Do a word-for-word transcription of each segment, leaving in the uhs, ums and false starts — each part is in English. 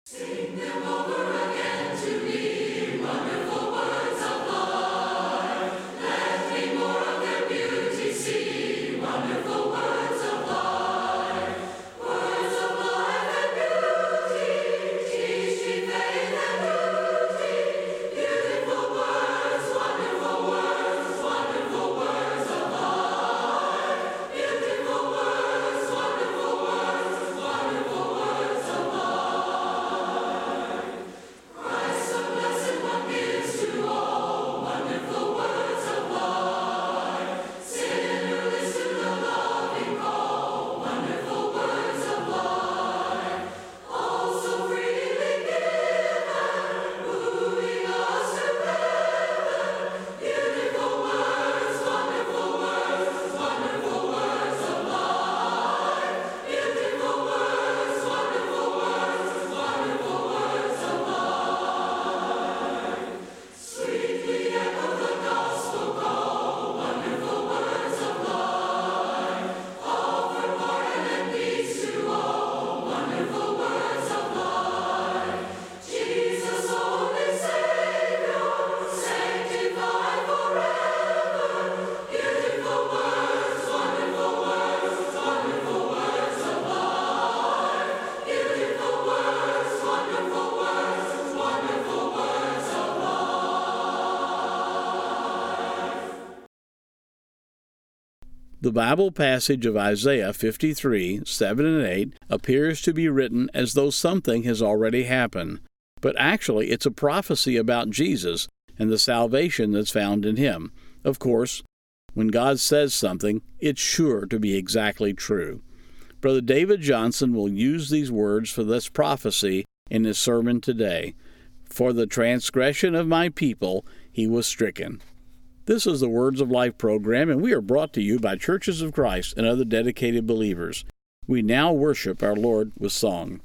The Bible passage of Isaiah fifty-three, seven and eight appears to be written as though something has already happened, but actually it's a prophecy about Jesus and the salvation that's found in him. Of course, when God says something, it's sure to be exactly true. Brother David Johnson will use these words for this prophecy in his sermon today. For the transgression of my people he was stricken. This is the Words of Life program, and we are brought to you by Churches of Christ and other dedicated believers. We now worship our Lord with song.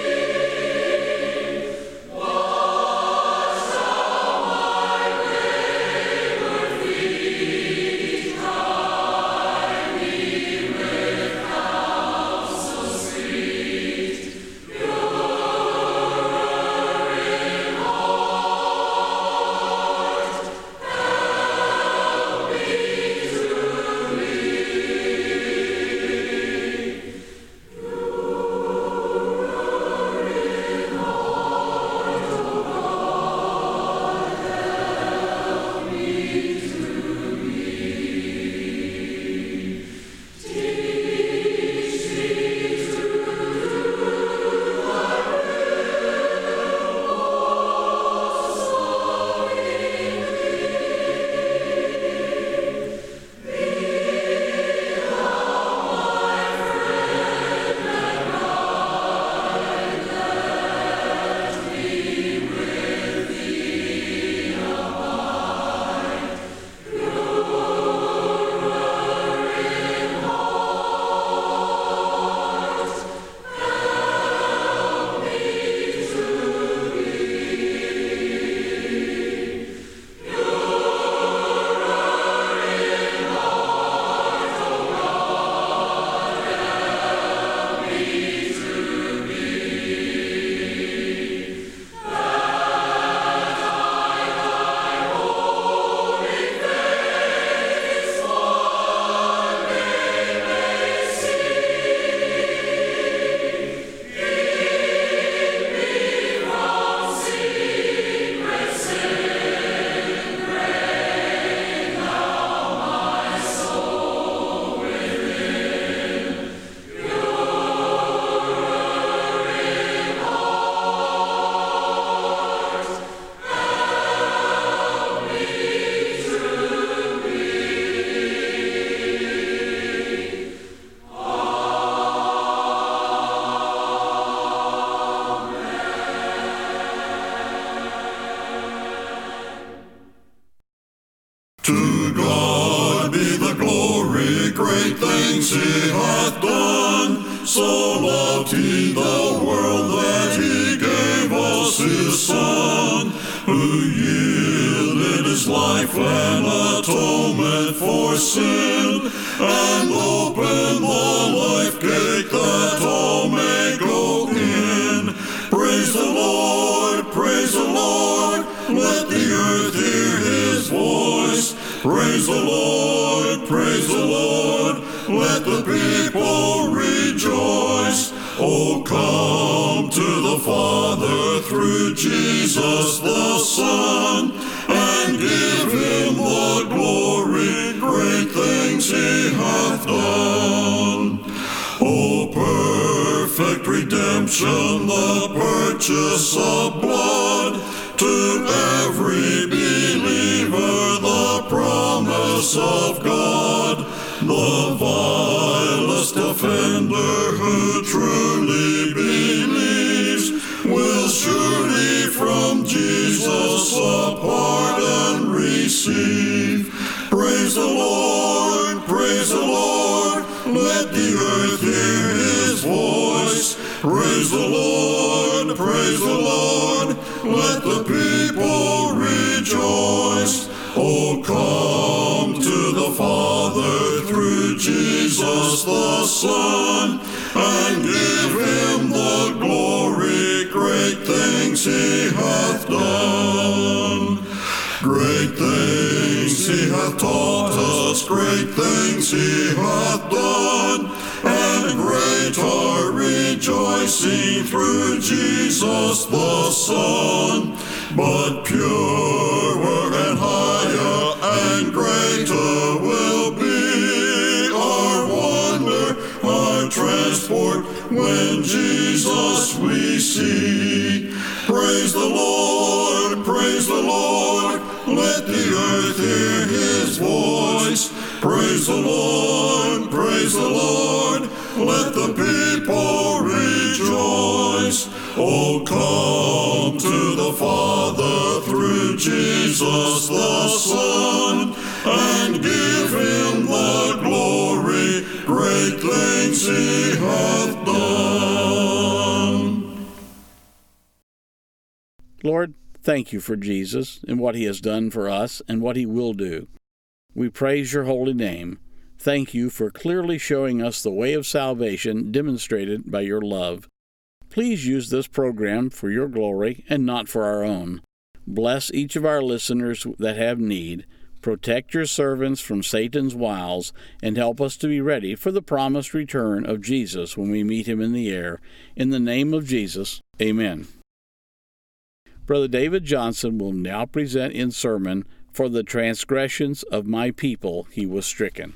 Shall I God be the glory, great things he hath done. So loved he the world that he gave us his Son, who yielded his life an atonement for sin, and opened the life gate that all may go in. Praise the Lord, praise the Lord, let the earth hear his voice. Praise the Lord, praise the Lord, let the people rejoice. Oh, come to the Father through Jesus the Son, and give him the glory, great things he hath done. Oh, perfect redemption, the purchase of blood, to every believer the promise of God. The vilest offender who truly believes will surely from Jesus a pardon receive. Praise the Lord, praise the Lord, let the earth hear his voice. Praise the Lord, praise the Lord, let the people rejoice. Oh, come to the Father through Jesus the Son, and give him the glory, great things he hath done. Great things he hath taught us, great things he hath done, and great our rejoicing through Jesus the Son. But purer and higher and greater will be our wonder, our transport, when Jesus we see. Praise the Lord, praise the Lord, let the earth hear his voice. Praise the Lord, praise the Lord, let the people rejoice. Oh, come to the Father through Jesus the Son, and give him the glory, great things he hath done. Lord, thank you for Jesus and what he has done for us and what he will do. We praise your holy name. Thank you for clearly showing us the way of salvation demonstrated by your love. Please use this program for your glory and not for our own. Bless each of our listeners that have need. Protect your servants from Satan's wiles, and help us to be ready for the promised return of Jesus when we meet him in the air. In the name of Jesus, amen. Brother David Johnson will now present in sermon, "For the transgressions of my people he was stricken."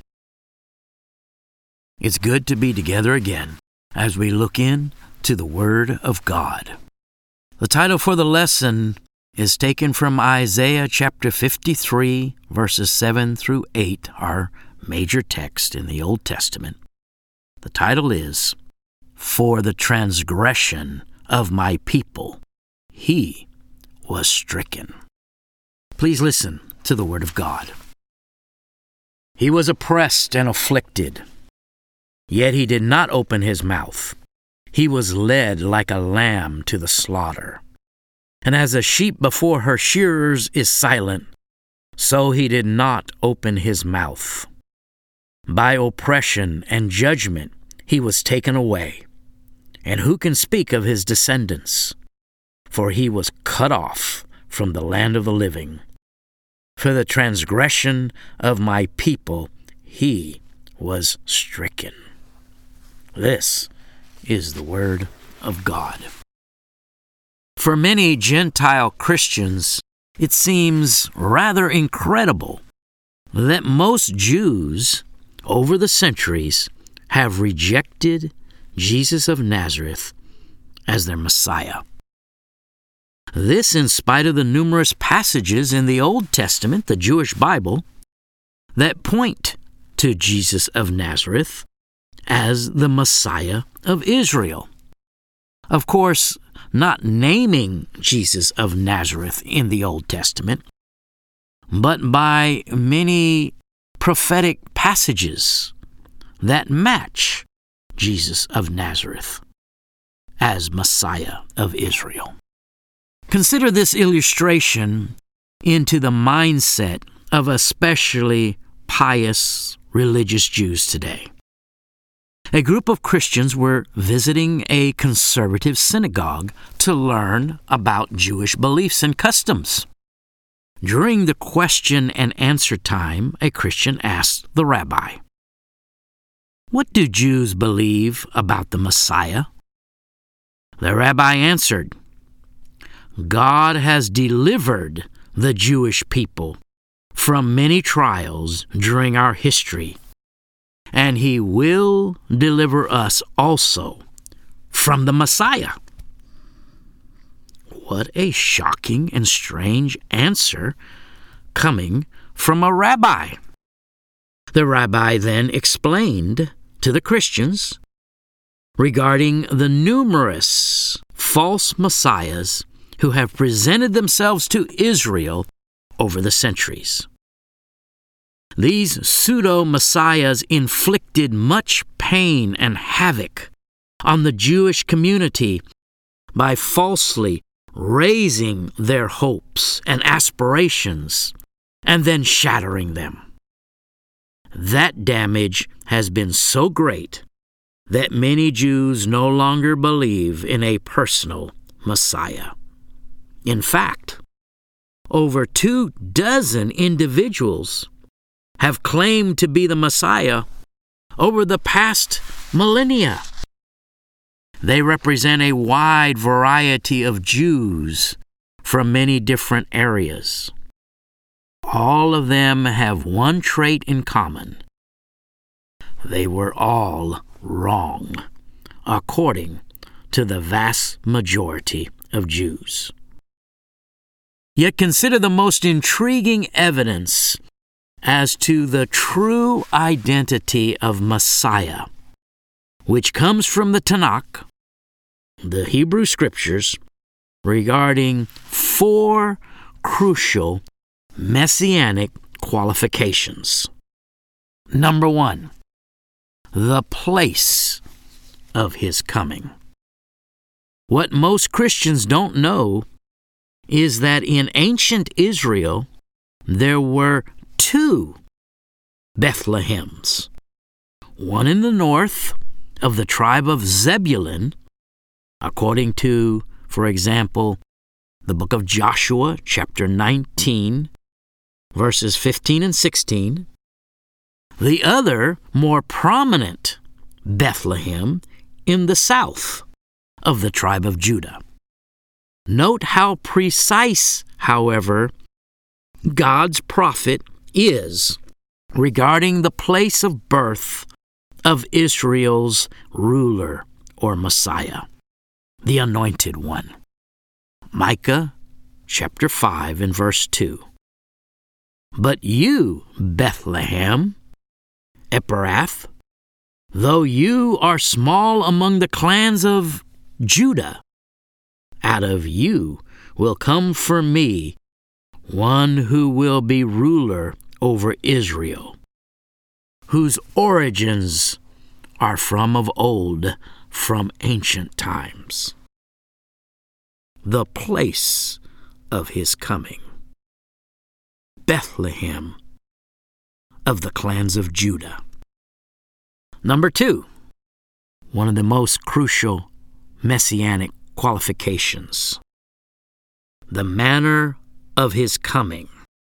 It's good to be together again as we look in to the Word of God. The title for the lesson is taken from Isaiah chapter fifty-three, verses seven through eight, our major text in the Old Testament. The title is, "For the transgression of my people he was stricken." Please listen to the Word of God. He was oppressed and afflicted, yet he did not open his mouth. He was led like a lamb to the slaughter. And as a sheep before her shearers is silent, so he did not open his mouth. By oppression and judgment he was taken away. And who can speak of his descendants? For he was cut off from the land of the living. For the transgression of my people he was stricken. This is the Word of God. For many Gentile Christians, it seems rather incredible that most Jews over the centuries have rejected Jesus of Nazareth as their Messiah. This in spite of the numerous passages in the Old Testament, the Jewish Bible, that point to Jesus of Nazareth as the Messiah of Israel. Of course, not naming Jesus of Nazareth in the Old Testament, but by many prophetic passages that match Jesus of Nazareth as Messiah of Israel. Consider this illustration into the mindset of especially pious religious Jews today. A group of Christians were visiting a conservative synagogue to learn about Jewish beliefs and customs. During the question and answer time, a Christian asked the rabbi, "What do Jews believe about the Messiah?" The rabbi answered, "God has delivered the Jewish people from many trials during our history, and He will deliver us also from the Messiah." What a shocking and strange answer coming from a rabbi. The rabbi then explained to the Christians regarding the numerous false messiahs who have presented themselves to Israel over the centuries. These pseudo-messiahs inflicted much pain and havoc on the Jewish community by falsely raising their hopes and aspirations and then shattering them. That damage has been so great that many Jews no longer believe in a personal Messiah. In fact, over two dozen individuals have claimed to be the Messiah over the past millennia. They represent a wide variety of Jews from many different areas. All of them have one trait in common. They were all wrong, according to the vast majority of Jews. Yet consider the most intriguing evidence as to the true identity of Messiah, which comes from the Tanakh, the Hebrew Scriptures, regarding four crucial messianic qualifications. Number one, the place of His coming. What most Christians don't know is that in ancient Israel there were two Bethlehems, one in the north of the tribe of Zebulun, according to, for example, the book of Joshua, chapter nineteen, verses fifteen and sixteen. The other, more prominent Bethlehem in the south of the tribe of Judah. Note how precise, however, God's prophet is regarding the place of birth of Israel's ruler or Messiah, the Anointed One. Micah chapter five and verse two. But you, Bethlehem, Ephrath, though you are small among the clans of Judah, out of you will come for me one who will be ruler over Israel, whose origins are from of old, from ancient times. The place of His coming. Bethlehem of the clans of Judah. Number two, one of the most crucial messianic qualifications. The manner of His coming.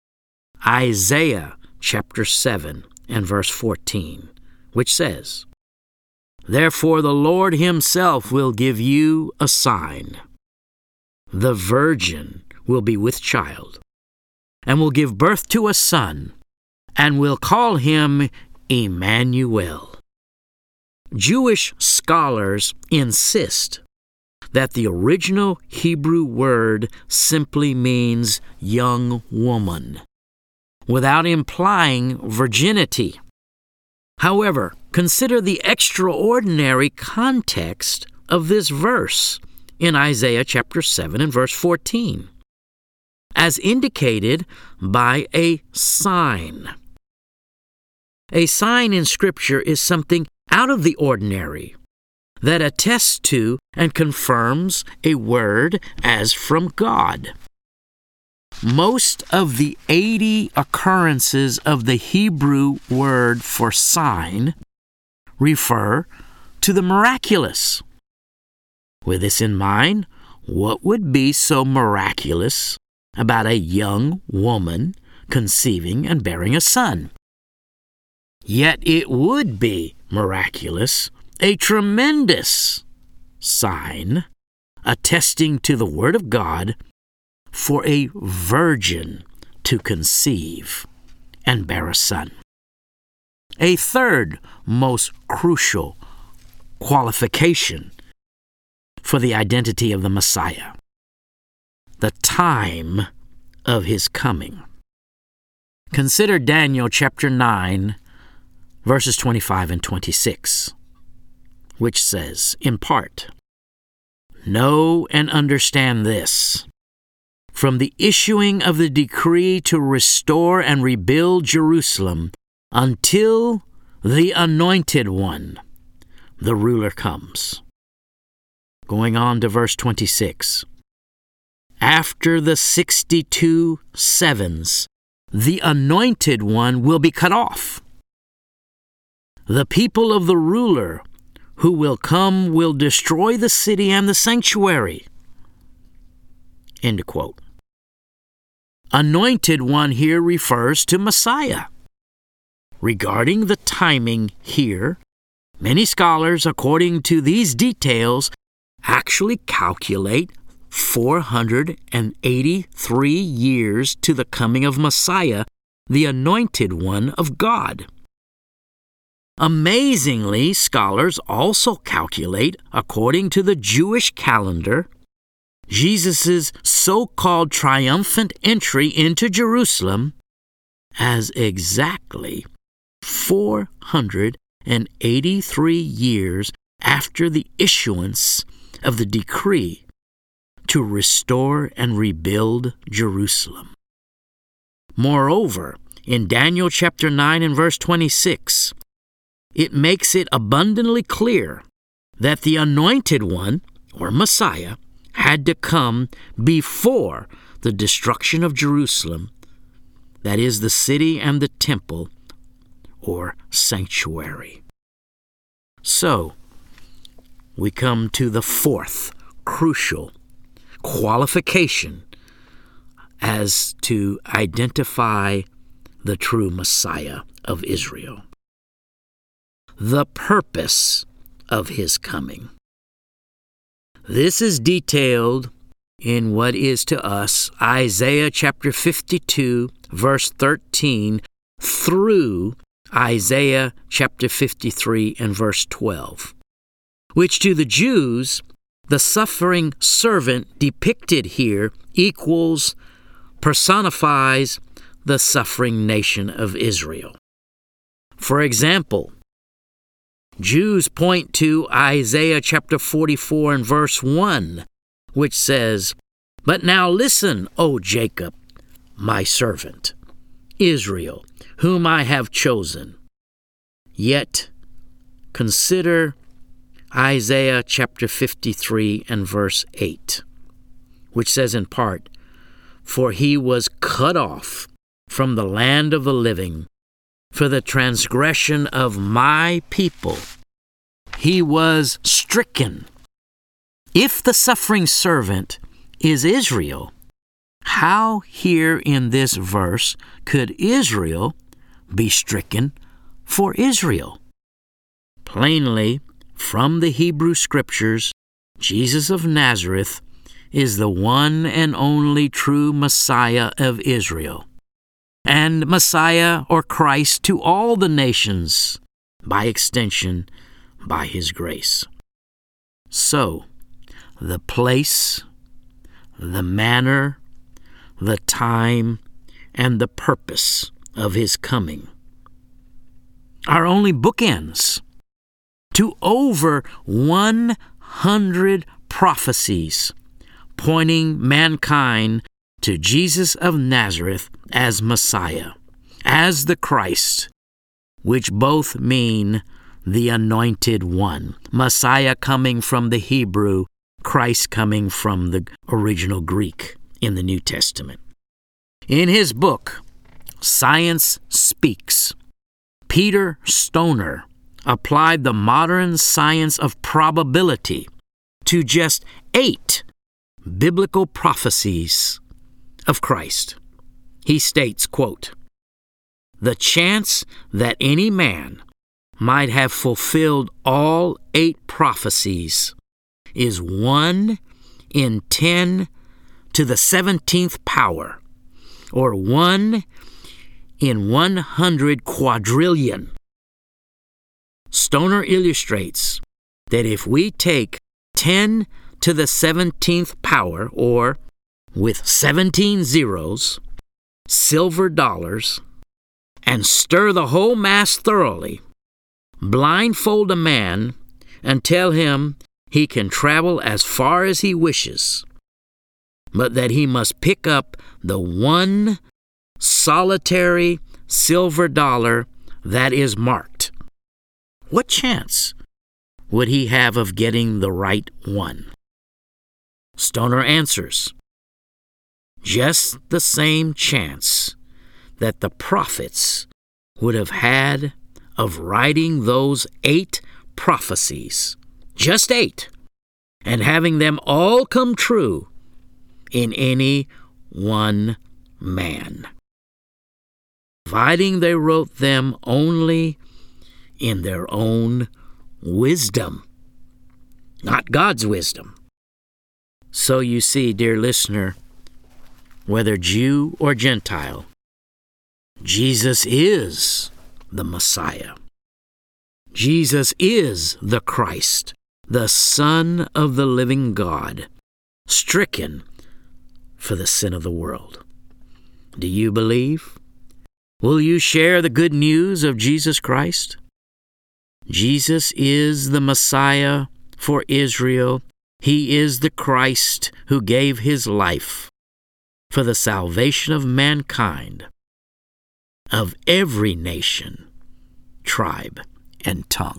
Isaiah chapter seven and verse fourteen, which says, "Therefore the Lord Himself will give you a sign. The virgin will be with child, and will give birth to a son, and will call him Emmanuel." Jewish scholars insist that the original Hebrew word simply means young woman, without implying virginity. However, consider the extraordinary context of this verse in Isaiah chapter seven and verse fourteen. as indicated by a sign. A sign in Scripture is something out of the ordinary that attests to and confirms a word as from God. Most of the eighty occurrences of the Hebrew word for sign refer to the miraculous. With this in mind, what would be so miraculous about a young woman conceiving and bearing a son? Yet it would be miraculous, a tremendous sign attesting to the Word of God for a virgin to conceive and bear a son. A third most crucial qualification for the identity of the Messiah: the time of his coming. Consider Daniel chapter nine, verses twenty-five and twenty-six, which says, in part, "Know and understand this. From the issuing of the decree to restore and rebuild Jerusalem until the Anointed One, the ruler, comes." Going on to verse twenty-six. "After the sixty-two sevens, the Anointed One will be cut off. The people of the ruler who will come will destroy the city and the sanctuary." End quote. Anointed One here refers to Messiah. Regarding the timing here, many scholars, according to these details, actually calculate four hundred eighty-three years to the coming of Messiah, the Anointed One of God. Amazingly, scholars also calculate, according to the Jewish calendar, Jesus' so-called triumphant entry into Jerusalem as exactly four hundred eighty-three years after the issuance of the decree to restore and rebuild Jerusalem. Moreover, in Daniel chapter nine and verse twenty-six, it makes it abundantly clear that the Anointed One, or Messiah, had to come before the destruction of Jerusalem, that is, the city and the temple, or sanctuary. So, we come to the fourth crucial qualification as to identify the true Messiah of Israel: the purpose of his coming. This is detailed in what is to us Isaiah chapter fifty-two, verse thirteen, through Isaiah chapter fifty-three and verse twelve, which to the Jews, the suffering servant depicted here equals, personifies the suffering nation of Israel. For example, Jews point to Isaiah chapter forty-four and verse one, which says, "But now listen, O Jacob, my servant, Israel, whom I have chosen." Yet consider Isaiah chapter fifty-three and verse eight, which says in part, "For he was cut off from the land of the living, for the transgression of my people he was stricken." If the suffering servant is Israel, how here in this verse could Israel be stricken for Israel? Plainly, from the Hebrew Scriptures, Jesus of Nazareth is the one and only true Messiah of Israel, and Messiah or Christ to all the nations, by extension, by his grace. So, the place, the manner, the time, and the purpose of his coming are only bookends to over one hundred prophecies pointing mankind to Jesus of Nazareth as Messiah, as the Christ, which both mean the Anointed One. Messiah coming from the Hebrew, Christ coming from the original Greek in the New Testament. In his book, Science Speaks, Peter Stoner applied the modern science of probability to just eight biblical prophecies of Christ. He states, quote, "The chance that any man might have fulfilled all eight prophecies is one in ten to the seventeenth power, or one in one hundred quadrillion." Stoner illustrates that if we take ten to the seventeenth power, or with seventeen zeros, silver dollars, and stir the whole mass thoroughly, blindfold a man and tell him he can travel as far as he wishes, but that he must pick up the one solitary silver dollar that is marked, what chance would he have of getting the right one? Stoner answers, just the same chance that the prophets would have had of writing those eight prophecies, just eight, and having them all come true in any one man, providing they wrote them only in their own wisdom, not God's wisdom. So you see, dear listener, whether Jew or Gentile, Jesus is the Messiah. Jesus is the Christ, the Son of the living God, stricken for the sin of the world. Do you believe? Will you share the good news of Jesus Christ? Jesus is the Messiah for Israel. He is the Christ who gave his life for the salvation of mankind, of every nation, tribe, and tongue.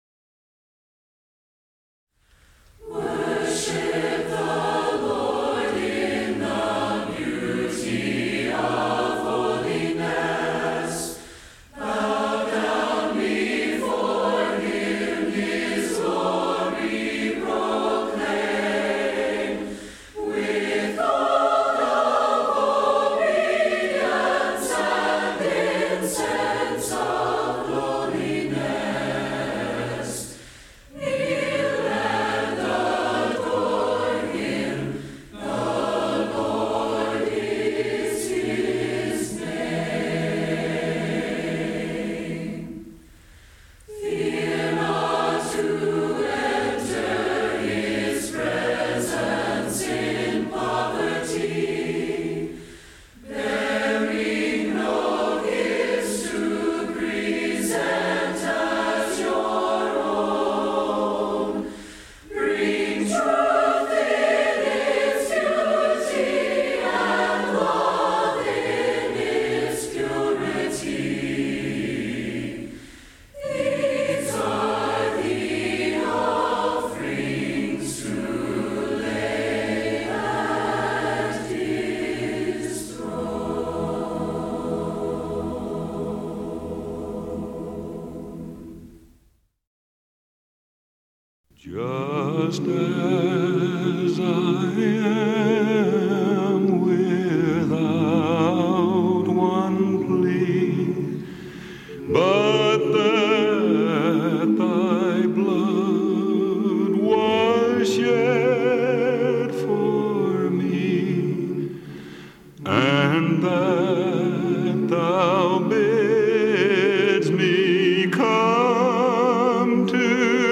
Just as I am without one plea, but that thy blood was shed for me, and that thou bidst me come to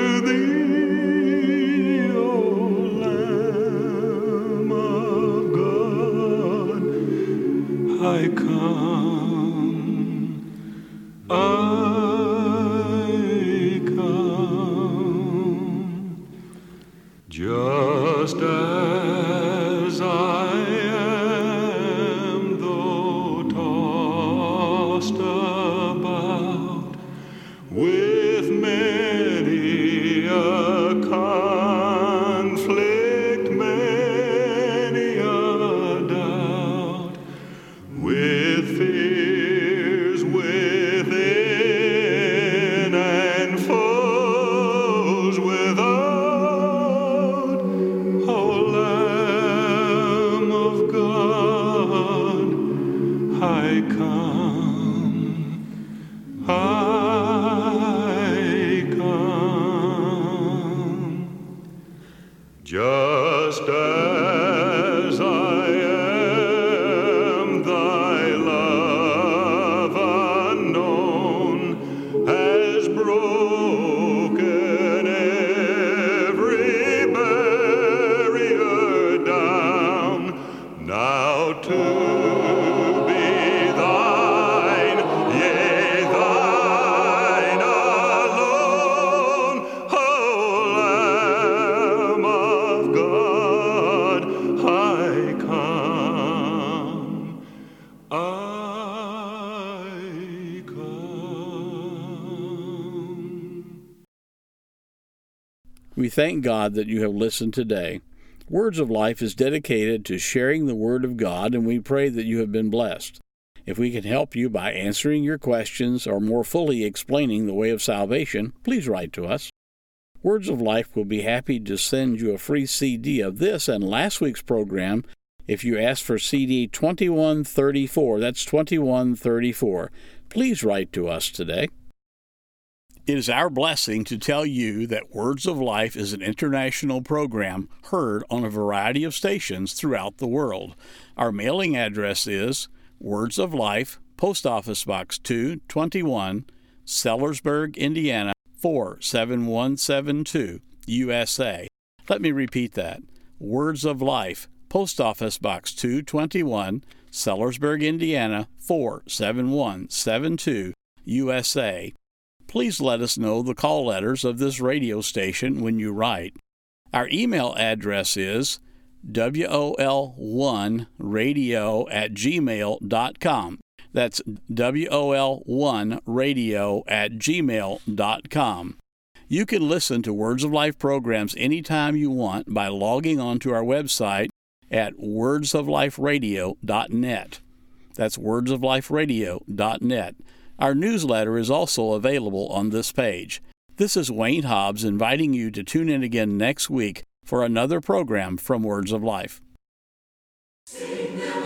I come, I come, just as I am. with many a conflict, many a doubt, with fears within and foes without. O Lamb of God, I come, I come, just as I am. Thy love unknown has broken every barrier down. Now to be thine, yea, thine alone, O Lamb of God, I come, I come. We thank God that you have listened today. Words of Life is dedicated to sharing the Word of God, and we pray that you have been blessed. If we can help you by answering your questions or more fully explaining the way of salvation, please write to us. Words of Life will be happy to send you a free C D of this and last week's program if you ask for C D twenty-one thirty-four. That's twenty-one thirty-four. Please write to us today. It is our blessing to tell you that Words of Life is an international program heard on a variety of stations throughout the world. Our mailing address is Words of Life, Post Office Box two twenty-one, Sellersburg, Indiana four seven one seven two, U S A. Let me repeat that. Words of Life, Post Office Box two twenty-one, Sellersburg, Indiana four seven one seven two, U S A. Please let us know the call letters of this radio station when you write. Our email address is W O L one radio at gmail dot com. That's W O L one radio at gmail dot com. You can listen to Words of Life programs anytime you want by logging on to our website at words of life radio dot net. That's words of life radio dot net. Our newsletter is also available on this page. This is Wayne Hobbs inviting you to tune in again next week for another program from Words of Life. Sing